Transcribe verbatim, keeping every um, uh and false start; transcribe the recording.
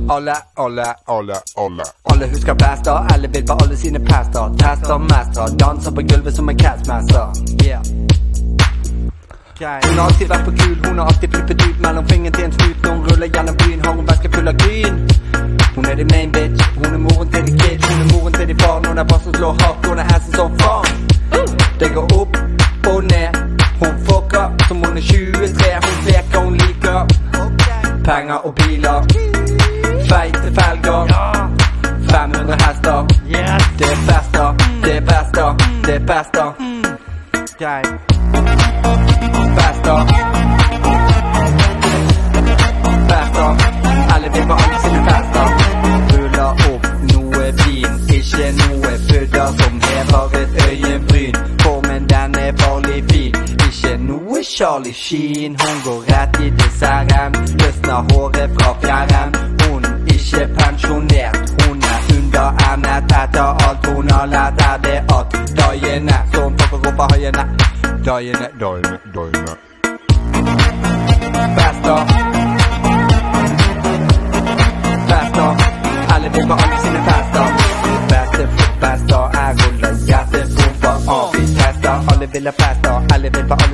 Alle, alle, alle, alle Alle husker bester, alle vil på alle sine pester. Tester, mestre, danser på gulvet som en castmaster. Yeah. Hun har alltid vært på kul, hun har alltid flippet ut mellom fingeren til en skut. Når hun ruller gjennom byen, har hun væske full av gryn. Hun er de main bitch, hun er moren til de kids. Hun er moren til de far, når det er bassen slår hardt. Hun er assen som faen. Det går opp og ned. Hun fucker som hun er tjuetre. Hun feker, hun liker penger og biler, feite felger, fem hundre hester. Det er fester, det er bester, det er bester. Fester, fester, alle vil på alle sine fester. Ruller opp noe vin, ikke noe pudder som hever et øyenbryn. Formen den er farlig fin, ikke noe Charlie Sheen. Hun går rett i desserten, løsner håret fra fjæren. Hun ikke pensjonert, hun er under emnet. Etter alt hun har lært er det at dagene som popper opp av høyene. Dagene, dagene, dagene Fester, fester, alle vil på alle sine fester. Beste for fester, jeg ruller hjertet for av. Vi tester, alle vil ha fester, alle vil på alle